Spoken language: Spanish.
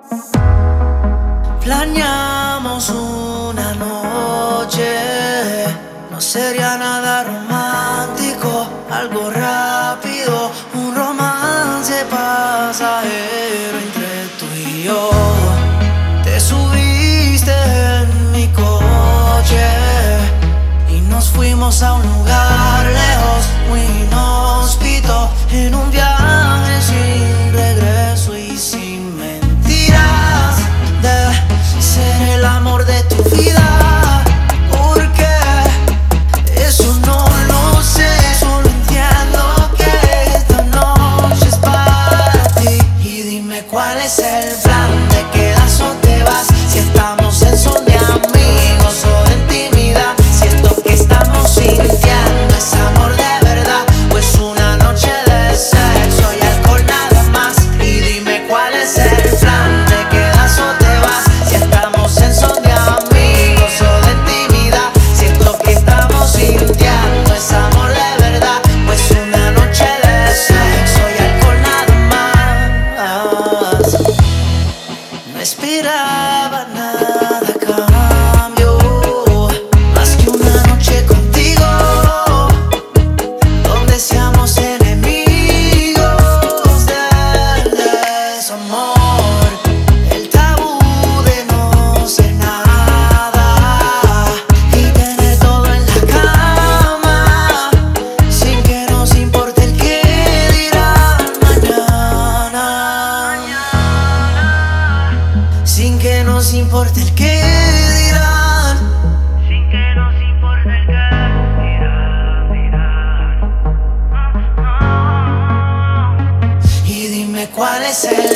Planeamos una noche, no sería nada romántico, algo rápido, un romance pasajero entre tú y yo. Te subiste en mi coche y nos fuimos a un lugar lejos, muy inhóspito, en un viaje sin regreso y sin mentiras. De ser el amor de tu vida, porque eso no lo sé, solo entiendo que esta noche es para ti. Y dime cuál es el plan, ¿te quedas o te vas? Si estamos en son de amigos o de intimidad, siento que estamos sintiendo ese amor de verdad, pues una noche de sexo y alcohol nada más. Y dime cuál es el plan, ¿te quedas o te vas? Si estamos en son de amigos o de intimidad, siento que estamos sintiendo ese amor de verdad, pues una noche de sexo y alcohol nada más. No esperaba nada a cambio, más que una noche contigo, donde seamos enemigos del desamor. El tabú de no ser nada y tener todo en la cama, sin que nos importe el que dirán mañana. Sin que nos importe el que dirán. Sin que nos importe el que dirán. Y dime cuál es el